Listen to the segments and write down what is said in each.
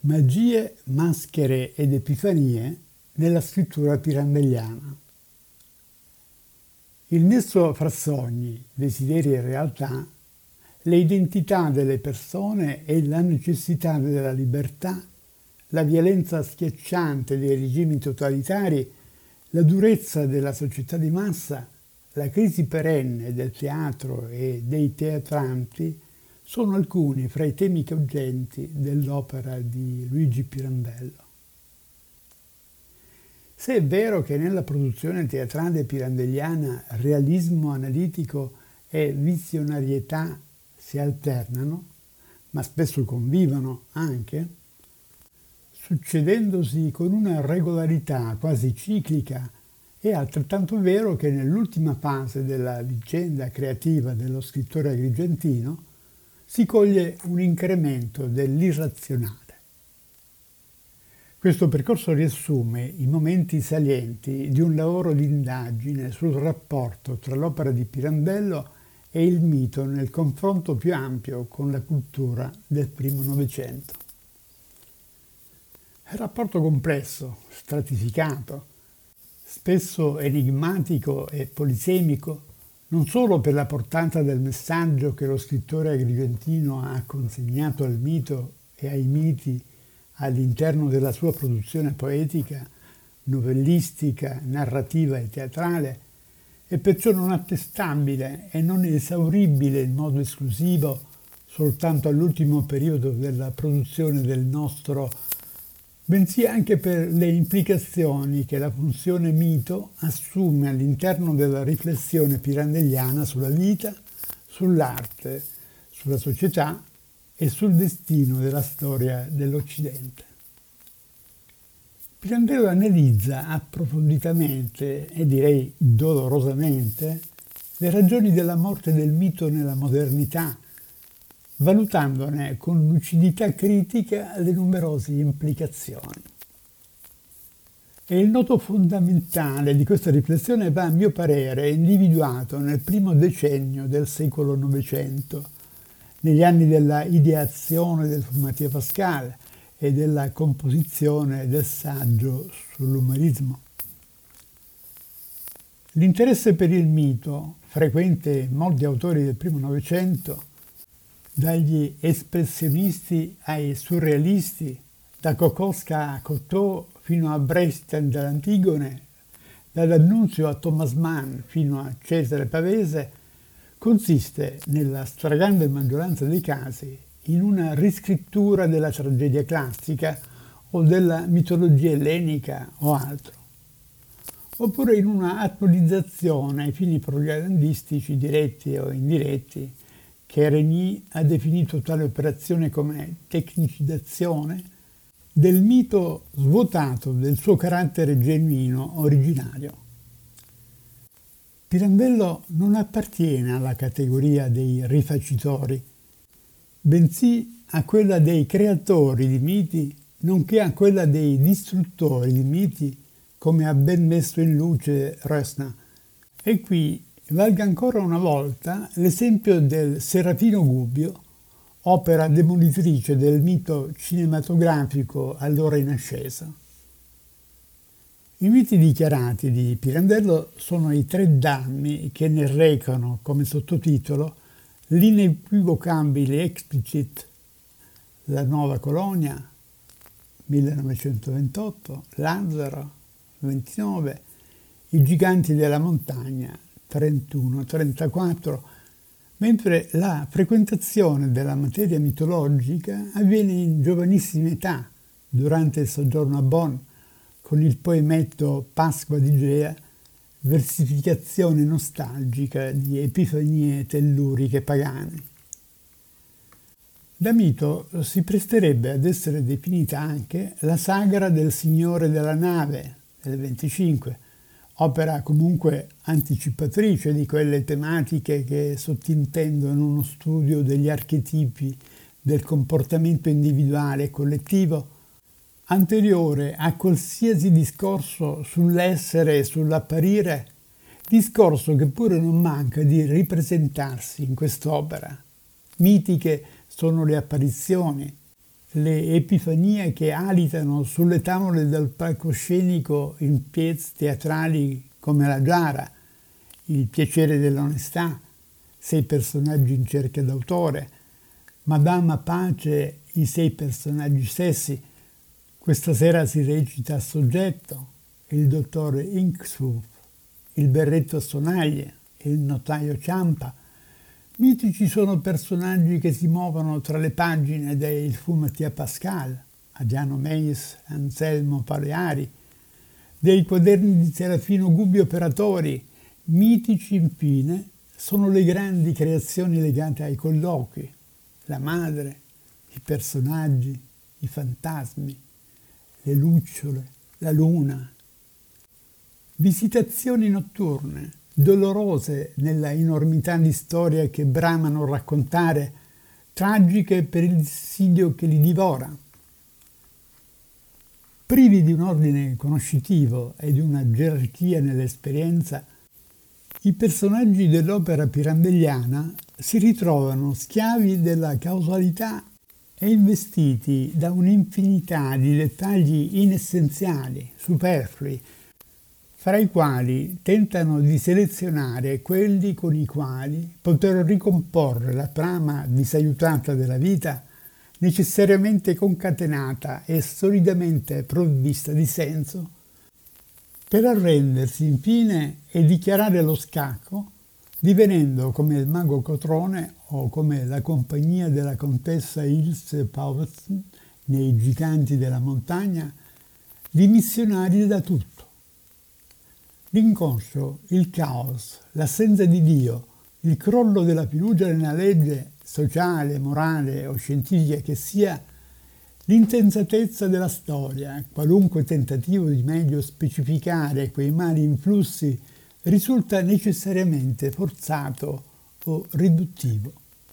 Magie, maschere ed epifanie nella scrittura pirandelliana. Il nesso fra sogni, desideri e realtà, le identità delle persone e la necessità della libertà, la violenza schiacciante dei regimi totalitari, la durezza della società di massa, la crisi perenne del teatro e dei teatranti sono alcuni fra i temi coggenti dell'opera di Luigi Pirandello. Se è vero che nella produzione teatrale pirandelliana realismo analitico e visionarietà si alternano, ma spesso convivono anche, succedendosi con una regolarità quasi ciclica, è altrettanto vero che nell'ultima fase della vicenda creativa dello scrittore agrigentino si coglie un incremento dell'irrazionale. Questo percorso riassume i momenti salienti di un lavoro di indagine sul rapporto tra l'opera di Pirandello e il mito nel confronto più ampio con la cultura del primo Novecento. È un rapporto complesso, stratificato, spesso enigmatico e polisemico, non solo per la portata del messaggio che lo scrittore agrigentino ha consegnato al mito e ai miti all'interno della sua produzione poetica, novellistica, narrativa e teatrale, e perciò non attestabile e non esauribile in modo esclusivo soltanto all'ultimo periodo della produzione del nostro, bensì anche per le implicazioni che la funzione mito assume all'interno della riflessione pirandelliana sulla vita, sull'arte, sulla società e sul destino della storia dell'Occidente. Pirandello analizza approfonditamente, e direi dolorosamente, le ragioni della morte del mito nella modernità, valutandone con lucidità critica le numerose implicazioni. E il nodo fondamentale di questa riflessione va, a mio parere, individuato nel primo decennio del secolo Novecento, negli anni della ideazione del Fumatia Pascal e della composizione del saggio sull'umorismo. L'interesse per il mito, frequente in molti autori del primo Novecento, dagli espressionisti ai surrealisti, da Kokoschka a Cocteau fino a Brecht dall'Antigone, da D'Annunzio a Thomas Mann fino a Cesare Pavese, consiste, nella stragrande maggioranza dei casi, in una riscrittura della tragedia classica o della mitologia ellenica o altro, oppure in una attualizzazione ai fini propagandistici diretti o indiretti, che Régnier ha definito tale operazione come tecnicizzazione del mito svuotato del suo carattere genuino originario. Pirandello non appartiene alla categoria dei rifacitori, bensì a quella dei creatori di miti, nonché a quella dei distruttori di miti, come ha ben messo in luce Rösner. E qui valga ancora una volta l'esempio del Serafino Gubbio, opera demolitrice del mito cinematografico allora in ascesa. I miti dichiarati di Pirandello sono i tre dammi che ne recano come sottotitolo l'inequivocabile explicit, la nuova colonia, 1928, Lazzaro, 29, i giganti della montagna, 31-34, mentre la frequentazione della materia mitologica avviene in giovanissima età, durante il soggiorno a Bonn, con il poemetto Pasqua di Gea, versificazione nostalgica di epifanie telluriche pagane. Da mito si presterebbe ad essere definita anche la sagra del Signore della Nave, del 25, opera comunque anticipatrice di quelle tematiche che sottintendono uno studio degli archetipi del comportamento individuale e collettivo, anteriore a qualsiasi discorso sull'essere e sull'apparire, discorso che pure non manca di ripresentarsi in quest'opera. Mitiche sono le apparizioni, le epifanie che alitano sulle tavole del palcoscenico in pièce teatrali come la Giara, Il piacere dell'onestà, 6 personaggi in cerca d'autore, Madama Pace, i 6 personaggi stessi. Questa sera si recita a Soggetto, il dottore Inksuf, il berretto a sonaglie, il notaio Ciampa. Mitici sono personaggi che si muovono tra le pagine del Fumatia Pascal, Adriano Meis, Anselmo Paleari, dei quaderni di Serafino Gubbio Operatori. Mitici, infine, sono le grandi creazioni legate ai colloqui, la madre, i personaggi, i fantasmi, le lucciole, la luna. Visitazioni notturne, dolorose nella enormità di storie che bramano raccontare, tragiche per il dissidio che li divora. Privi di un ordine conoscitivo e di una gerarchia nell'esperienza, i personaggi dell'opera pirandelliana si ritrovano schiavi della causalità e investiti da un'infinità di dettagli inessenziali, superflui, fra i quali tentano di selezionare quelli con i quali poter ricomporre la trama disaiutata della vita, necessariamente concatenata e solidamente provvista di senso, per arrendersi infine e dichiarare lo scacco, divenendo come il mago Cotrone o come la compagnia della contessa Ilse Pauwelsen nei Giganti della Montagna, dimissionari da tutto. L'inconscio, il caos, l'assenza di Dio, il crollo della fiducia nella legge sociale, morale o scientifica che sia, l'intensatezza della storia, qualunque tentativo di meglio specificare quei mali influssi risulta necessariamente forzato o riduttivo.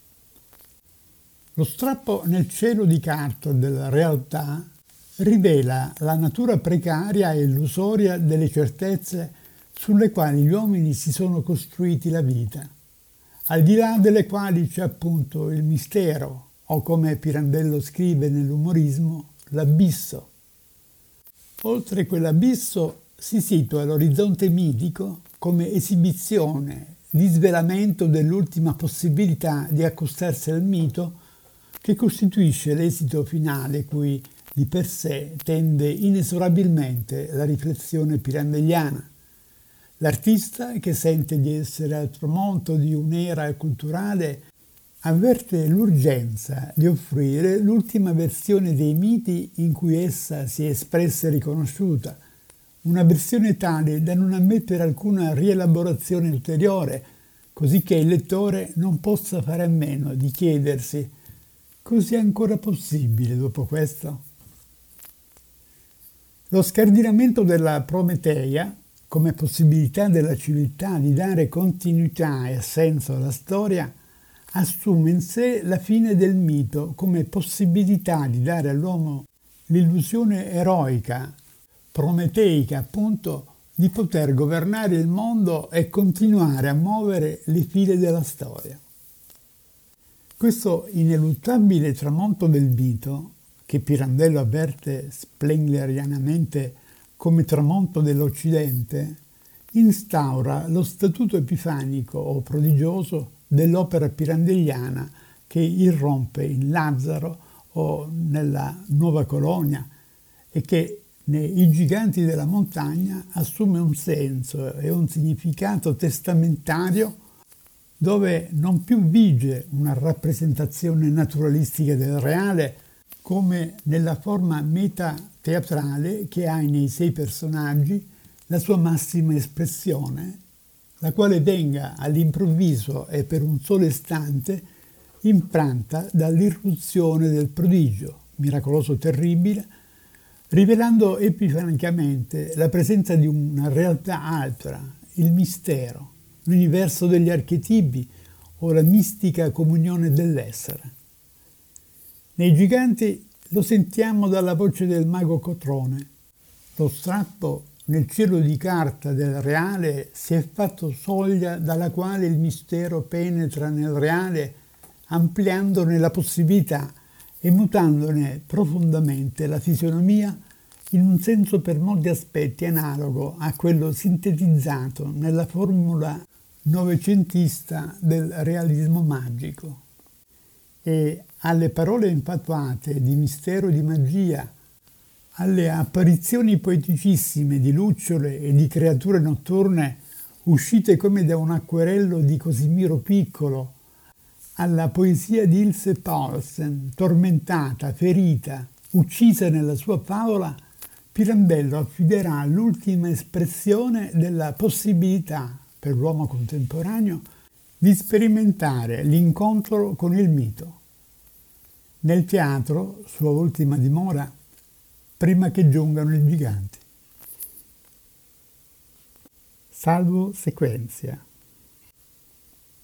Lo strappo nel cielo di carta della realtà rivela la natura precaria e illusoria delle certezze sulle quali gli uomini si sono costruiti la vita, al di là delle quali c'è appunto il mistero, o come Pirandello scrive nell'umorismo, l'abisso. Oltre quell'abisso si situa l'orizzonte mitico come esibizione, disvelamento dell'ultima possibilità di accostarsi al mito che costituisce l'esito finale cui di per sé tende inesorabilmente la riflessione pirandelliana. L'artista, che sente di essere al tramonto di un'era culturale, avverte l'urgenza di offrire l'ultima versione dei miti in cui essa si è espressa e riconosciuta, una versione tale da non ammettere alcuna rielaborazione ulteriore, così che il lettore non possa fare a meno di chiedersi: cos'è ancora possibile dopo questo? Lo scardinamento della Prometeia, come possibilità della civiltà di dare continuità e senso alla storia, assume in sé la fine del mito come possibilità di dare all'uomo l'illusione eroica, prometeica appunto, di poter governare il mondo e continuare a muovere le file della storia. Questo ineluttabile tramonto del mito, che Pirandello avverte spenglerianamente come tramonto dell'Occidente, instaura lo statuto epifanico o prodigioso dell'opera pirandelliana che irrompe in Lazzaro o nella Nuova Colonia e che nei Giganti della Montagna assume un senso e un significato testamentario dove non più vige una rappresentazione naturalistica del reale come nella forma meta-teatrale che ha nei 6 personaggi la sua massima espressione, la quale venga all'improvviso e per un solo istante impranta dall'irruzione del prodigio, miracoloso terribile, rivelando epifanicamente la presenza di una realtà altra, il mistero, l'universo degli archetipi o la mistica comunione dell'essere. Nei Giganti lo sentiamo dalla voce del mago Cotrone. Lo strappo nel cielo di carta del reale si è fatto soglia dalla quale il mistero penetra nel reale, ampliandone la possibilità e mutandone profondamente la fisionomia in un senso per molti aspetti analogo a quello sintetizzato nella formula novecentista del realismo magico. E alle parole infatuate di mistero e di magia, alle apparizioni poeticissime di lucciole e di creature notturne uscite come da un acquerello di Cosimiro Piccolo, alla poesia di Ilse Paulsen, tormentata, ferita, uccisa nella sua favola, Pirandello affiderà l'ultima espressione della possibilità per l'uomo contemporaneo di sperimentare l'incontro con il mito. Nel teatro, sua ultima dimora, prima che giungano i giganti. Salvo Sequenzia.